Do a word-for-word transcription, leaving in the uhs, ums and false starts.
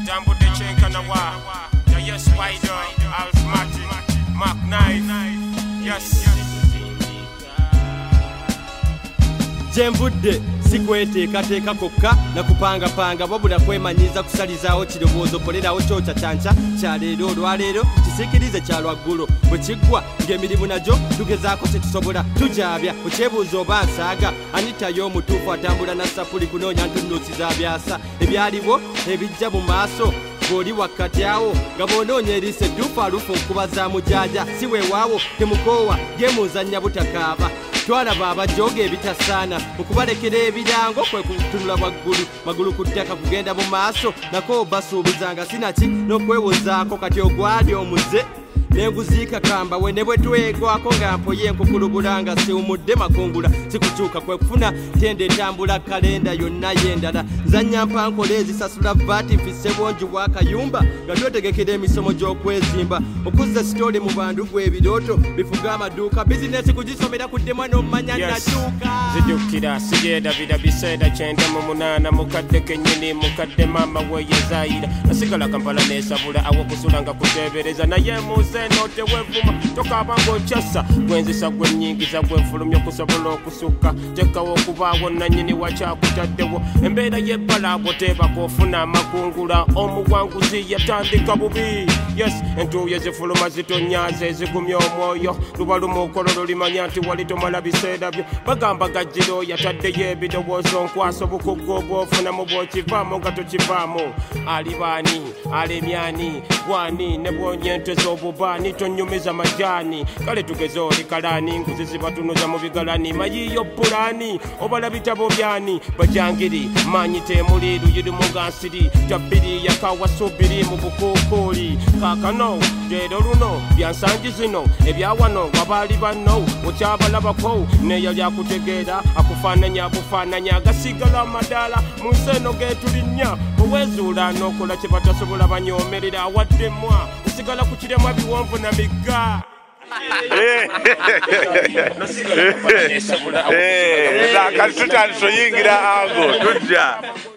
Jambo de Chenkana wa. Yeah, yes, Spider, Asthmatic, Mark Knife. Yes. Jemvudde sikweteekateeka kokka na kupanga panga wabula kwemanyiza kusalizaawo kirowoozo kolerawo kyokya kyanca kyaleero olwaleero kisiikirize kyalwaggulu bwe kiggwa ng'emirimu nagyo tugezaako kyetusobola tujaabya okyebuuza oba nsaaga anitayo omutuufu atambula na sapuli kunoonya ntunnuusi za byasa ebyaliwo ebijja mu maaso bw'oli wakkati awo nga bw'onoonya eriisa edduufu alufu nkuba za mujaaja si weewaawo temukoowa gemuzannya butakaaba twalaba abajooga ebitasaana okubalekera ebirango kwe kutunula waggulu magulu ku ttaka kugenda mu maaso nako basuubizanga sinaki n'okwewozaako kati ogwali omuze nenguziika kamba we ne bwe twegwako nga mpoye enkukulubula nga siwumudde makungula sikukyuka kwe kufuna tende etambula kalenda yonna yendala nzanya mpankola ezisasula vaati nfisse bwongi bwakayumba nga twetegekera emisomo gy'okwezimba okuzza sitole mu bandu bw'ebirooto bifuga amaduuka bizinesi kugisomera kuddemwa n'omumanya natuuka zijjukira sigyendabira biseera kyenda mu munaana mukadde kennyini mukadde maama weyezaayira nasigala kampala neesabula awokusula nga kuteebereza naye muze note wevuma tokaaba ng'okyassa gwenzisa gwennyingiza gwenfulumya okusobola okusukka tekawo okubaawo nannyini wakyakutaddewo embeera y'ebbala bw'oteebako ofuna amakungula omuwanguzi yatandika bubi yes entuuyo zifuluma zitonyaze zigumya omwoyo luba lumuukolo lulimanya nti wali tomala biseera byo bagamba gajjiro yataddeyo ebirowoozo nkwasa obukugga obwofunamu bw'okivaamu nga tokivaamu alibaani alemyani gwani ne bwonyenteza obuba ni tonyumiza majani kale tugeze oli kalani nguzi zibatunuza mu bigalani mayiyo pulani obala bitabo byani bajangiri manyi temuli luyiri mugansiri tabiri yakawasubiri mu bukuukuli kakano leero luno byansangi zino ebyawano wabaali banno okyabalabako neyo lyakutegeera akufaananya bufaananya agasigala amadaala mu nseno getulinnya owezuula n'okola kye batasobola banyoomerera awaddemwa osigala ku kiremwa biwonvu na migga kati tutandise oyingira ango tujja